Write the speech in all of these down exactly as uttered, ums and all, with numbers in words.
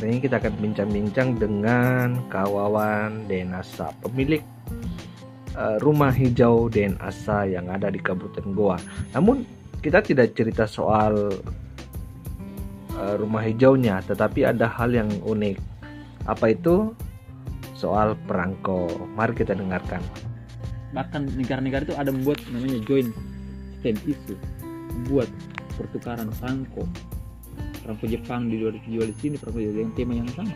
Hari ini kita akan bincang-bincang dengan Kawawan Denasa, pemilik uh, rumah hijau Denasa yang ada di Kabupaten Goa. Namun kita tidak cerita soal uh, rumah hijaunya, tetapi ada hal yang unik. Apa itu? Soal perangko. Mari kita dengarkan. Bahkan negara-negara itu ada membuat namanya joint stamp issue, buat pertukaran perangko. Perangko Jepang dijual, dijual di sini, perangko dengan tema yang sama.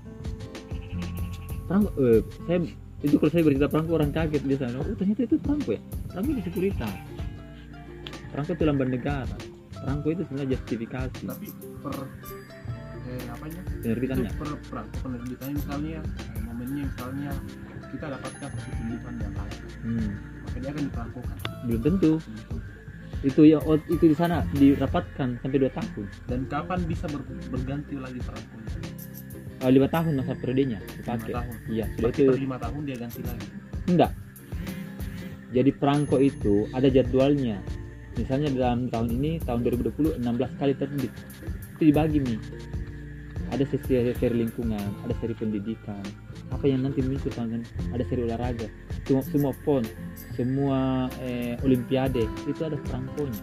Perangko, eh, saya itu kalau saya bercerita perangko orang kaget biasanya. Oh ternyata itu perangko ya. Perangko itu sekuritas. Perangko itu lambang negara. Perangko itu sebenarnya justifikasi. Tapi per eh, apanya? Penerbitannya. Itu per perangko penerbitannya misalnya eh, momennya misalnya kita dapatkan satu tuntutan yang lain. Hmm. Maka dia akan diperangkokan. Belum tentu. Itu ya itu di sana dirapatkan sampai dua tahun. Dan kapan bisa ber, berganti lagi perangkonya? Uh, lima tahun masa periodenya dipakai. lima tahun. Iya, sudah Berarti itu. Per lima tahun dia ganti lagi. Enggak. Jadi perangko itu ada jadwalnya. Misalnya dalam tahun ini tahun dua ribu dua puluh enam belas kali terbit. Itu dibagi nih. Ada sesi seri lingkungan, ada seri pendidikan. Apa yang nanti muncul kan? Ada seri olahraga. Semua semua pon, semua eh, olimpiade itu ada perangkonya.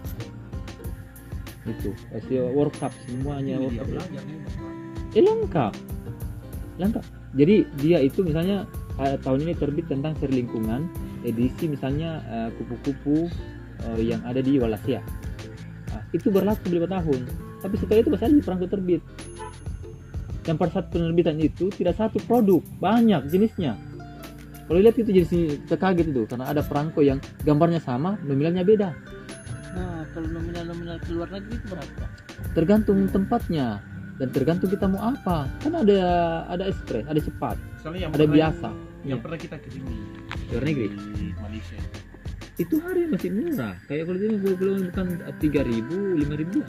Itu, eh, World Cup semuanya World Cup. Eh lengkap. Lengkap. Jadi dia itu misalnya eh, tahun ini terbit tentang seri lingkungan, edisi misalnya eh, kupu-kupu eh, yang ada di Wallacea. Nah, itu berlaku lima tahun. Tapi setelah itu masih ada perangko terbit. Yang pada saat penerbitan itu tidak satu produk, banyak jenisnya. Kalau lihat itu jadi terkaget itu karena ada perangko yang gambarnya sama, nominalnya beda. Nah, kalau nominal-nominal keluar negeri itu berapa? Tergantung tempatnya dan tergantung kita mau apa. Kan ada ada ekspres, ada cepat, Soalnya yang ada pernah biasa. Yang, yang Ya. pernah kita kesini Luar negeri. di Malaysia. Itu hari masih murah. Kayak kalau ini belum bukan tiga ribu, lima ribu.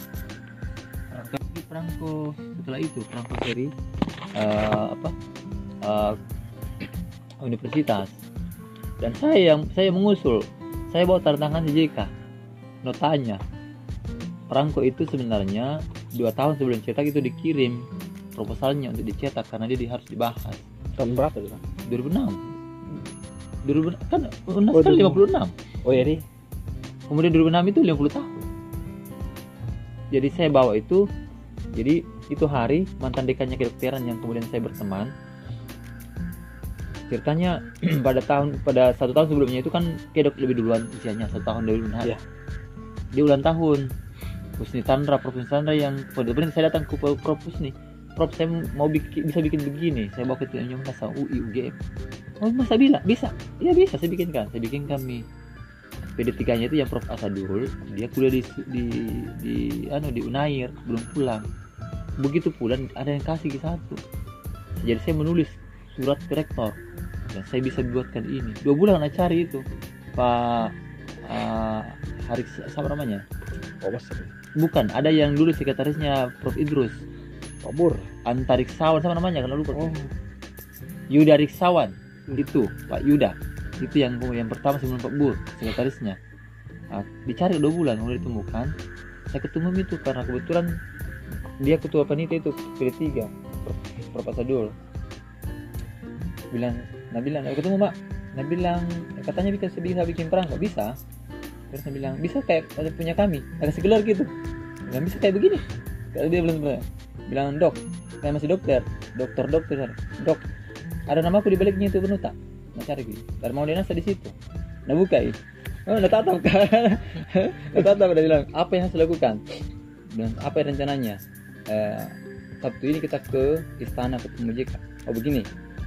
Tapi perangko setelah itu perangko seri uh, apa? Uh, universitas. Dan saya yang saya mengusul, saya bawa tanda tangan C J K. Notanya. Perangko itu sebenarnya dua tahun sebelum cetak itu dikirim proposalnya untuk dicetak karena dia di, harus dibahas. Tahun berapa itu? dua ribu enam. dua ribu enam kan undang kan lima puluh enam. Oh ya, Kemudian dua ribu enam itu lima puluh tahun. Jadi saya bawa itu, jadi itu hari mantan dekannya kedokteran yang kemudian saya berteman. Ceritanya pada tahun pada satu tahun sebelumnya itu kan kedok lebih duluan usianya, satu tahun lebih duluan. Ya. Dia ulang tahun. Husni Tandra, Prof Tandra yang kemudian saya datang ke Prof Husni. Prof saya mau bikin, bisa bikin begini. Saya bawa ke Tunjung Masa U I U G M. Oh masa bila? Bisa? Iya bisa, saya bikinkan. Saya bikinkan nih. P D tiga nya itu yang Prof Asadul, dia kuliah di di di anu di Unair, belum pulang. Begitu pulang ada yang kasih ke satu. Jadi saya menulis surat ke rektor dan saya bisa buatkan ini. Dua bulan nak cari itu. Pak uh, Haris siapa namanya? Oh, Mas. Bukan, ada yang dulu sekretarisnya Prof Idrus. Kabur. Antariksawan sama namanya kalau lupa. Oh. Yuda Riksawan. Itu Pak Yuda. Itu yang yang pertama sebelum Pak Bur, sekretarisnya. Nah, dicari dua bulan mulai ditemukan. Saya ketemu itu karena kebetulan dia ketua panitia itu P D tiga, Prof Asadul. Bilang, nah bilang, eh, ketemu Mak. Nah bilang, eh, katanya bisa bisa bikin perangko, bisa. Terus saya bilang, bisa kayak punya kami, agak segelar gitu. Bilang bisa kayak begini. Kalau dia belum pernah. Bilang dok, saya masih dokter, dokter dokter, dok. Ada namaku di baliknya itu penuh tak? Nah cari gitu. Dan mau dinasa di situ. Nah buka ini. Oh, nah tatap kan. Nah tatap udah bilang, apa yang harus dilakukan? Dan apa yang rencananya? Eh, Sabtu ini kita ke istana ketemu J K. Oh begini.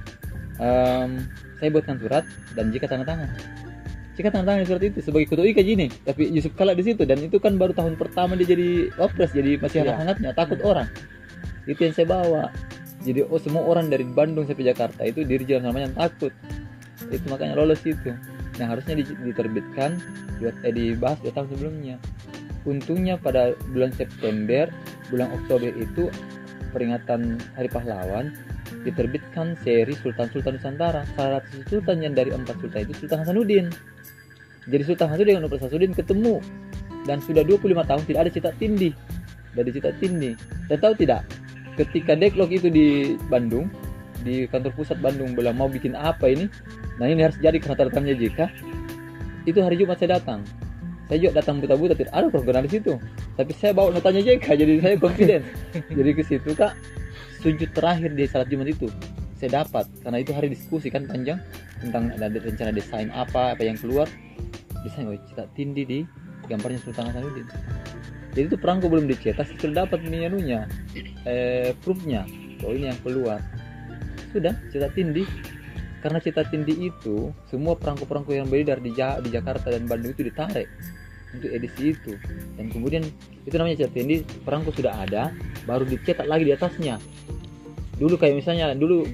Um, saya buatkan surat dan J K tanda tangan. J K tanda tangan di surat itu sebagai ketua I K J ini. Tapi Yusuf Kala di situ dan itu kan baru tahun pertama dia jadi wapres, jadi masih hangat-hangatnya, takut orang. Itu yang saya bawa. Jadi oh semua orang dari Bandung sampai Jakarta itu dirjen namanya takut. Itu makanya lolos itu. Nah harusnya diterbitkan eh, dibahas dua tahun sebelumnya. Untungnya pada bulan September, bulan Oktober itu peringatan Hari Pahlawan diterbitkan seri Sultan-Sultan Nusantara. Salah satu sultan yang dari empat sultan itu Sultan Hasanuddin. Jadi Sultan Hasanuddin dengan Sultan Hasanuddin ketemu dan sudah dua puluh lima tahun tidak ada cetak tindih. Dari cetak tindih. Dan tahu tidak? ketika deadlock itu di Bandung, di kantor pusat Bandung bilang mau bikin apa ini, nah ini harus jadi karena tanda tangannya J K. Itu hari Jumat saya datang, saya juga datang buta-buta, tidak ada program di situ, tapi saya bawa notanya J K, jadi saya confident. Jadi ke situ kak, sujud terakhir di salat Jumat itu saya dapat, karena itu hari diskusi kan panjang tentang ada rencana desain apa apa yang keluar, desain oh, cetak tindih di gambarnya Sultan Hasanuddin. Jadi itu perangko belum dicetak, sudah dapat minunya, eh, proofnya, oh ini yang keluar. Sudah cetak tindih. Karena cetak tindih itu semua perangko-perangko yang beredar di, ja- di Jakarta dan Bandung itu ditarik untuk edisi itu, dan kemudian itu namanya cetak tindih. Perangko sudah ada, baru dicetak lagi di atasnya. Dulu kayak misalnya dulu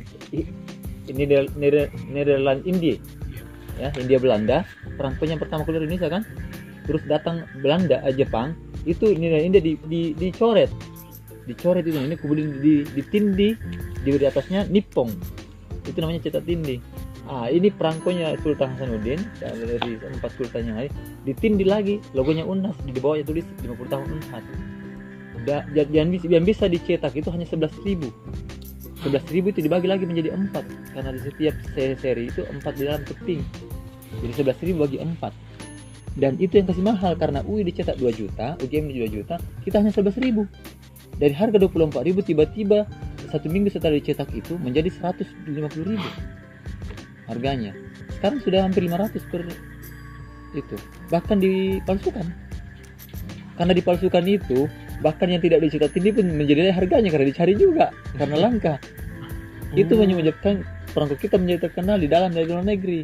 ini Nederland India, ya India Belanda, perangkonya pertama keluar Indonesia kan, terus datang Belanda eh, Jepang, itu Nederland India di, di, dicoret, dicoret itu ini kemudian di, ditindih di di atasnya Nippon. Itu namanya cetak tindih. Ah, ini perangkonya Sultan Hasanuddin dari empat sultan yang lain, ditindih lagi logonya U N A S, di bawahnya tulis lima puluh tahun U N A S. Da, yang, bisa, yang bisa dicetak itu hanya sebelas ribu. sebelas ribu itu dibagi lagi menjadi empat, karena di setiap seri itu empat di dalam keping. Jadi sebelas ribu bagi empat. Dan itu yang kasih mahal, karena U I dicetak dua juta, U G M dua juta, kita hanya sebelas ribu. Dari harga dua puluh empat ribu tiba-tiba satu minggu setelah dicetak itu menjadi seratus lima puluh ribu harganya. Sekarang sudah hampir lima ratus per itu, bahkan dipalsukan. Karena dipalsukan itu, bahkan yang tidak dicetak tindih pun menjadi harganya karena dicari juga, karena langka. hmm. Itu menyebabkan perangko kita menjadi terkenal di dalam dan di luar negeri.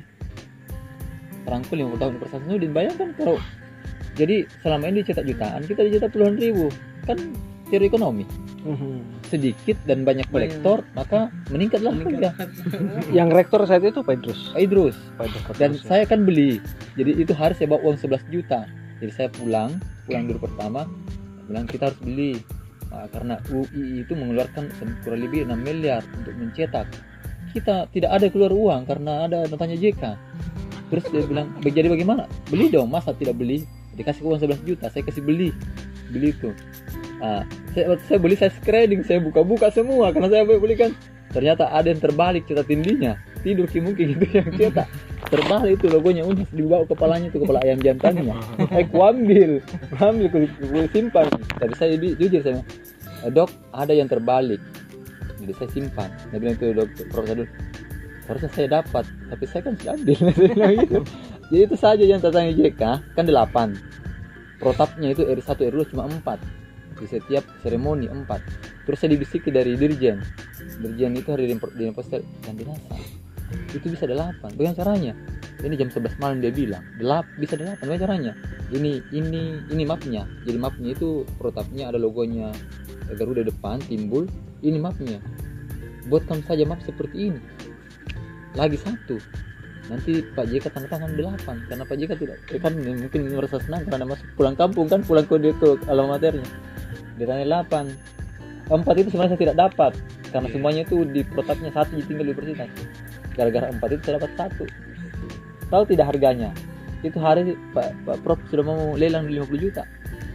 Perangko lima puluh tahun Sultan Hasanuddin, bayangkan kalau jadi selama ini dicetak jutaan, kita dicetak puluhan ribu, kan teori ekonomi. Sedikit dan banyak kolektor, maka meningkatlah harga. Yang rektor saat itu Pak Idrus. Pak Idrus. Pak Idrus. Dan saya kan beli. Jadi itu hari saya bawa uang sebelas juta. Jadi saya pulang, pulang dulu pertama, bilang kita harus beli. Nah, karena U I itu mengeluarkan kurang lebih enam miliar untuk mencetak. Kita tidak ada keluar uang karena ada notanya J K. Terus dia bilang, jadi bagaimana? Beli dong, masa tidak beli? Dikasih uang sebelas juta, saya kasih beli. Beli itu. Nah, saya, saya beli, saya screening, saya buka-buka semua karena saya beli kan. Ternyata ada yang terbalik cetak tindihnya, tidur mungkin gitu yang cetak terbalik itu logonya udah dibawa kepalanya itu, kepala ayam jantannya. Eh, ku ambil, ku ambil, ku, ku simpan. Tapi saya jujur saya, eh, dok ada yang terbalik, jadi saya simpan. Dia bilang itu dok, profesor dulu, harusnya saya dapat, tapi saya kan sudah ambil. Gitu. Jadi itu saja yang tentang J K kan delapan, protapnya itu R satu R dua cuma empat. Di setiap seremoni empat. Terus saya dibisiki dari dirjen. Dirjen itu hari di poster dan dirasa. Itu bisa delapan. Bagaimana caranya? Ini jam sebelas malam dia bilang, Delap, bisa delapan. Bagaimana caranya? Ini ini ini mapnya. Jadi mapnya itu protapnya ada logonya Garuda depan timbul. Ini mapnya. Buatkan saja map seperti ini. Lagi satu. Nanti Pak J K tanda tangan delapan. Karena Pak J K tidak kan mungkin merasa senang karena masuk pulang kampung kan, pulang ke ke alma maternya. Ditanya delapan. Empat itu sebenarnya saya tidak dapat karena semuanya itu di protapnya satu, tinggal di universitas. Gara-gara empat itu saya dapat satu. Tahu tidak harganya? Itu hari Pak, Pak Prof sudah mau lelang lima puluh juta.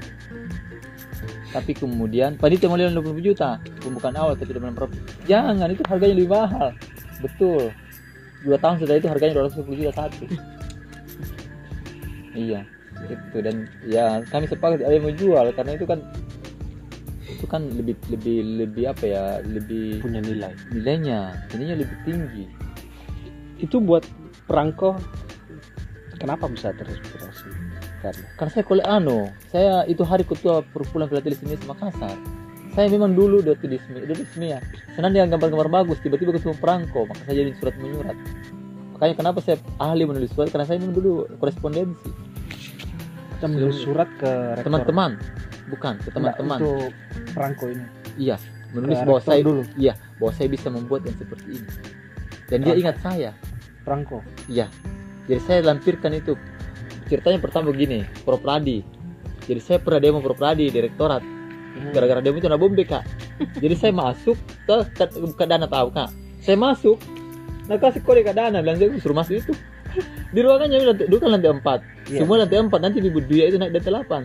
Tapi kemudian panitia mau lelang lima puluh juta. Pembukaan awal tapi dengan Prof, jangan, itu harganya lebih mahal. Betul. Dua tahun setelah itu harganya dua ratus sepuluh juta satu. Iya, itu. Dan ya kami sepakat ada yang mau jual karena itu kan itu kan lebih lebih lebih apa ya, lebih punya nilai, nilainya nilainya lebih tinggi. Itu buat perangko kenapa bisa terinspirasi? Karena karena saya kolek ano saya itu hari ketua perkumpulan filatelis Indonesia Makassar. Saya memang dulu udah di SMIA, udah di SMIA senang dengan gambar-gambar bagus, tiba-tiba ketemu perangko, maka saya jadi surat menyurat. Makanya kenapa saya ahli menulis surat, karena saya memang dulu korespondensi. Kita menulis surat ke rektor. Teman-teman, bukan ke teman-teman. Nah, untuk perangko ini. Iya, menulis ke bahwa saya dulu. Iya, bahwa saya bisa membuat yang seperti ini. Dan perangko. Dia ingat saya. Perangko. Iya. Jadi saya lampirkan itu. Ceritanya pertama begini, Propradi. Jadi saya pernah demo Propradi direktorat. Gara-gara demo itu ada bom B K. Jadi saya masuk ke, ke, ke dana, tahu Kak. Saya masuk, nah kasih kode ke dana, bilang saya suruh masuk itu. Di ruangannya dulu kan lantai empat. Yeah. Semua lantai empat, nanti di Buduya itu naik lantai delapan.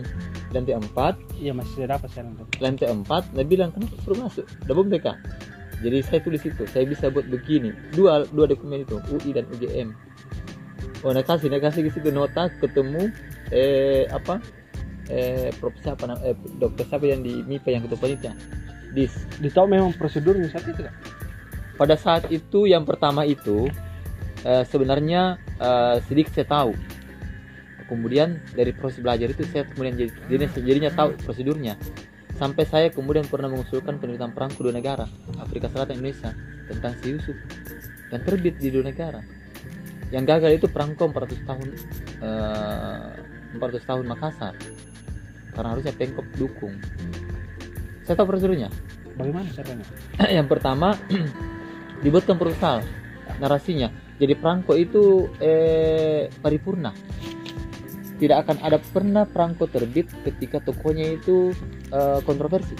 lantai empat, Iya masih sudah dapat sekarang tuh. lantai empat, dia bilang kenapa suruh masuk, udah bom mereka. Jadi saya tulis itu, saya bisa buat begini, dua dua dokumen itu, U I dan U G M. Oh, nak kasih, nak kasih di situ nota, ketemu eh apa eh prof siapa nam- eh, dokter siapa yang di M I P A yang ketua panitia, dis. Ditahu memang prosedurnya saat itu kan? Pada saat itu yang pertama itu eh, sebenarnya eh, sedikit saya tahu. Kemudian dari proses belajar itu saya kemudian jadi jadinya, jadinya tahu prosedurnya. Sampai saya kemudian pernah mengusulkan penerbitan perangko dua negara, Afrika Selatan dan Indonesia, tentang si Yusuf, dan terbit di dua negara. Yang gagal itu perangko empat ratus tahun eh, empat ratus tahun Makassar, karena harusnya Pemkop dukung. Saya tahu prosedurnya. Bagaimana caranya? Yang pertama dibuatkan proposal narasinya. Jadi perangko itu eh, paripurna. Tidak akan ada pernah perangko terbit ketika tokohnya itu eh, kontroversi.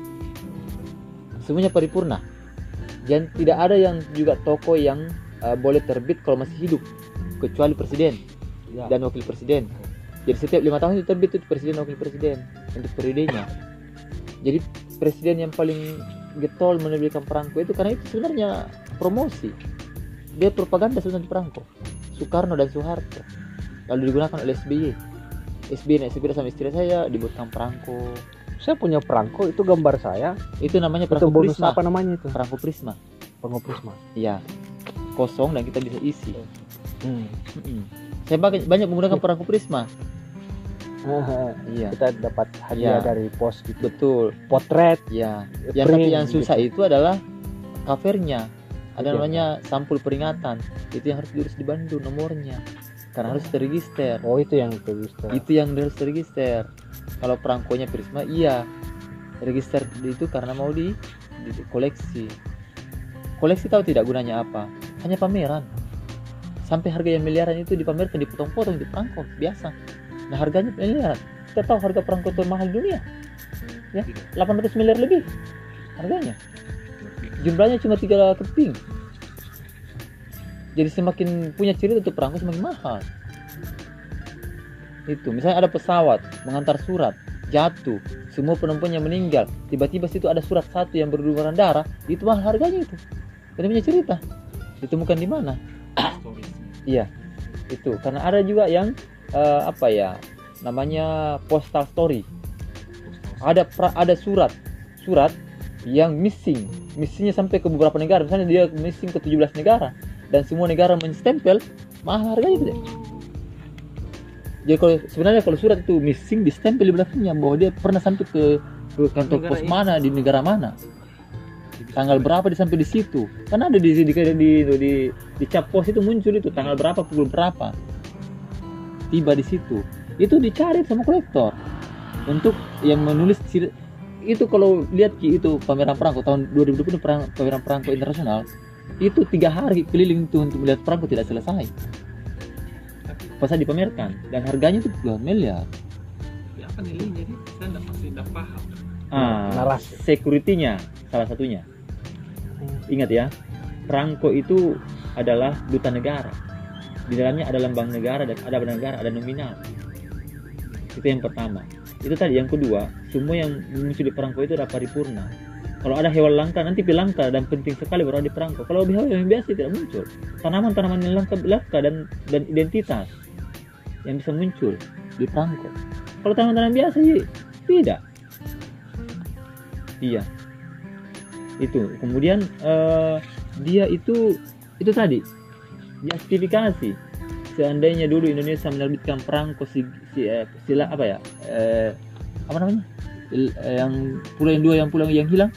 Semuanya paripurna. Dan tidak ada yang juga toko yang eh, boleh terbit kalau masih hidup, kecuali presiden Ya. dan wakil presiden. Jadi setiap lima tahun itu terbit itu presiden dan wakil presiden untuk periodenya. Jadi presiden yang paling getol menerbitkan perangko itu karena itu sebenarnya promosi, dia propaganda sebenarnya perangko. Soekarno dan Soeharto lalu digunakan oleh S B Y. S B Y naik sepeda sama istri saya dibuatkan perangko. Saya punya perangko itu gambar saya. Itu namanya Itu perangko bonus prisma. apa namanya itu? Perangko prisma. Perangko prisma. Iya. Kosong dan kita bisa isi. Hmm. Mm-mm. Saya banyak, banyak menggunakan perangko prisma. Iya. Kita dapat hadiah Ya. dari pos gitu. Betul. Potret. Ya. Yang print, tapi yang susah gitu. itu adalah covernya. Ada Oke. namanya sampul peringatan. Itu yang harus diurus di Bandung nomornya. Karena harus terregister. Oh itu yang register. Itu yang harus terregister. Kalau perangkonya Prisma, iya register itu karena mau di, di, di koleksi. Koleksi tahu tidak gunanya apa? Hanya pameran. Sampai harga yang miliaran itu dipamerkan, dipotong-potong di perangko biasa. Nah harganya miliaran. Kita tahu harga perangko termahal dunia, ya delapan ratus miliar lebih harganya. Jumlahnya cuma tiga keping. Jadi semakin punya cerita untuk perangko semakin mahal. Itu misalnya ada pesawat mengantar surat jatuh, semua penumpangnya meninggal, tiba-tiba situ ada surat satu yang berlumuran darah, itu mahal harganya itu. Ini punya cerita. Ditemukan di mana? Iya, itu karena ada juga yang eh, apa ya namanya postal story. Ada pra, ada surat surat yang missing, missingnya sampai ke beberapa negara. Misalnya dia missing ke tujuh belas negara. Dan semua negara menstempel, mahal harganya itu deh. Jadi kalau sebenarnya kalau surat itu missing distempel di belakangnya bahwa dia pernah sampai ke, ke kantor Negara pos itu. mana di negara mana, tanggal berapa dia sampai di situ. Karena ada di di di di, di, di cap pos itu muncul itu tanggal berapa pukul berapa tiba di situ. Itu dicari sama kolektor untuk yang menulis cer- itu. Kalau lihat Ki, itu pameran perangko tahun dua ribu dua puluh perang, pameran perangko internasional. Itu tiga hari keliling itu untuk melihat perangko tidak selesai. Pasal dipamerkan dan harganya itu puluhan miliar. Ya apa nilainya? Jadi saya tidak pasti tidak paham. Ah, narasi. security-nya salah satunya. Ingat ya, perangko itu adalah duta negara. Di dalamnya ada lambang negara dan ada negara, ada nominal. Itu yang pertama. Itu tadi. Yang kedua, semua yang muncul di perangko itu adalah paripurna. Kalau ada hewan langka nanti langka dan penting sekali baru ada di perangko. Kalau hewan yang biasa tidak muncul. Tanaman-tanaman yang langka, langka dan dan identitas yang bisa muncul di perangko. Kalau tanaman-tanaman biasa ya tidak. Iya. Itu. Kemudian eh, dia itu itu tadi justifikasi. Seandainya dulu Indonesia menerbitkan perangko si, si eh, sila apa ya? Eh, apa namanya? Il- eh, yang pulau yang dua yang pulau yang hilang.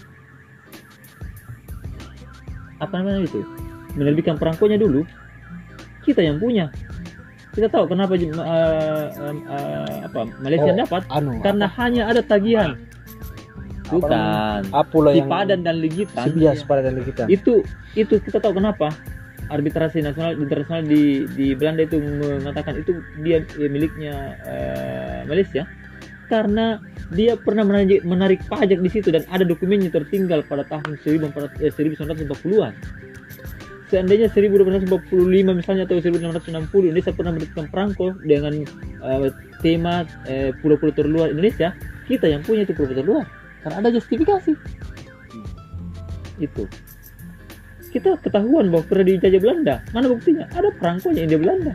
Apa namanya itu? Menerbitkan perangkonya dulu. Kita yang punya. Kita tahu kenapa uh, uh, uh, apa Malaysia Oh, dapat anu, karena hanya ada tagihan. Apa Bukan. Apulah Di yang Padan dan Ligitan. Sibias pada dan kita. Itu itu kita tahu kenapa arbitrasi nasional internasional di di Belanda itu mengatakan itu dia eh, miliknya eh, Malaysia karena dia pernah menarik, menarik pajak di situ dan ada dokumennya tertinggal pada tahun seribu sembilan ratus empat puluhan seandainya seribu delapan ratus empat puluh lima misalnya atau seribu enam ratus enam puluh Indonesia pernah menerbitkan perangko dengan uh, tema uh, pulau-pulau terluar Indonesia, kita yang punya itu pulau terluar karena ada justifikasi. Itu kita ketahuan bahwa pernah dijajah Belanda. Mana buktinya? Ada perangkonya India Belanda.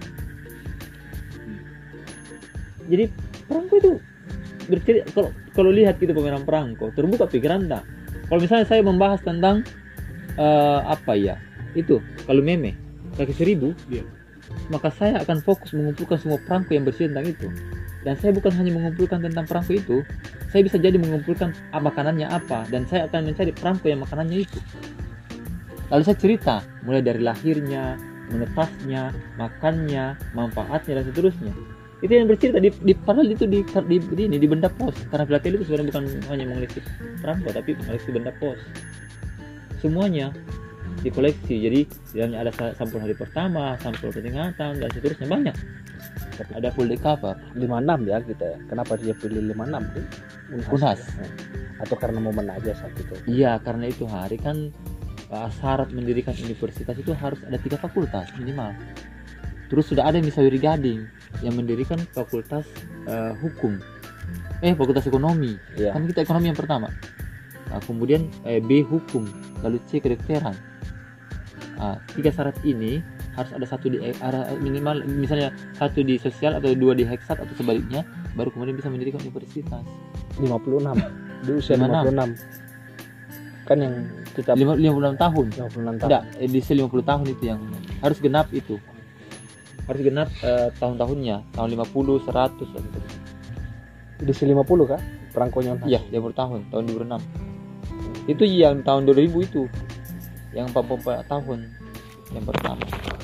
Jadi perangko itu bercerita, kalau kalau lihat gitu pemeran perangko terbuka pikiran tak. Kalau misalnya saya membahas tentang uh, apa ya itu, kalau meme kaki seribu, Iya. maka saya akan fokus mengumpulkan semua perangko yang bersih tentang itu. Dan saya bukan hanya mengumpulkan tentang perangko itu, saya bisa jadi mengumpulkan ah, makanannya apa, dan saya akan mencari perangko yang makanannya itu. Lalu saya cerita mulai dari lahirnya, menetasnya, makannya, manfaatnya dan seterusnya. Itu yang bercerita di, di padahal itu di di, di ini di benda pos, karena filateli itu sebenarnya bukan hanya mengoleksi perangko tapi mengoleksi benda pos. Semuanya dikoleksi. Jadi di dalamnya ada sampul hari pertama, sampul peringatan dan seterusnya, banyak. Ada full day cover. lima puluh enam ya kita ya. Kenapa dia pilih lima puluh enam tuh? Unhas. Ya. Atau karena momen aja saat itu. Iya, karena itu hari kan uh, syarat mendirikan universitas itu harus ada tiga fakultas minimal. Terus sudah ada Misawiri Gading yang mendirikan fakultas uh, hukum, eh fakultas ekonomi. Iya. Kan kita ekonomi yang pertama. Nah, kemudian eh, B hukum, lalu C kedokteran. Nah, tiga syarat ini harus ada satu di ada minimal, misalnya satu di sosial atau dua di heksat atau sebaliknya, baru kemudian bisa mendirikan universitas. lima puluh enam di usia lima puluh enam. lima puluh enam kan yang kita lima puluh enam tahun. lima puluh enam tahun. Tidak, edisi lima puluh tahun itu yang harus genap itu. Harus genap eh, tahun-tahunnya, tahun lima puluh, seratus dan seterusnya. Edisi lima puluh kan perangkonya Unhas. Iya, lima puluh tahun, tahun dua ribu enam. Itu yang tahun dua ribu itu. Yang empat puluh empat tahun yang pertama.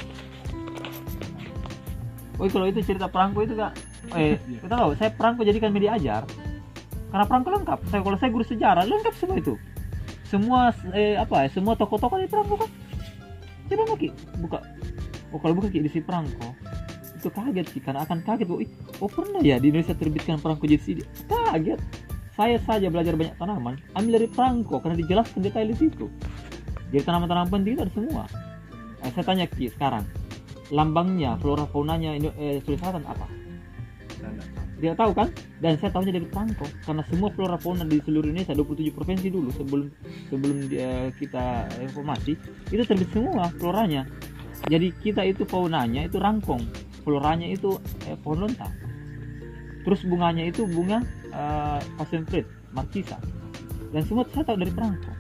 Oh, kalau itu cerita perangko itu Kak. Eh, kita tahu, saya perangko jadikan media ajar. Karena perangko lengkap. Saya kalau saya guru sejarah lengkap semua itu. Semua eh, apa ya? Semua tokoh-tokoh di perangko kan. Coba Maki buka. Oh, kalau buka di si perangko itu kaget sih, karena akan kaget. Oh, oh pernah ya di Indonesia terbitkan perangko jadi sini. Kaget. Saya saja belajar banyak tanaman, ambil dari perangko karena dijelaskan detail di situ. Jadi tanaman-tanaman penting itu ada semua. Nah, saya tanya Ki sekarang, lambangnya, flora faunanya eh, Sulawesi Selatan apa? Tidak tahu kan? Dan saya tahunya dari perangko karena semua flora fauna di seluruh Indonesia dua puluh tujuh provinsi dulu sebelum sebelum dia, kita informasi itu terbit semua floranya. Jadi kita itu faunanya itu rangkong, floranya itu eh, pohon lontar. Terus bunganya itu bunga uh, Passion Fruit, Markisa. Dan semua saya tahu dari perangko.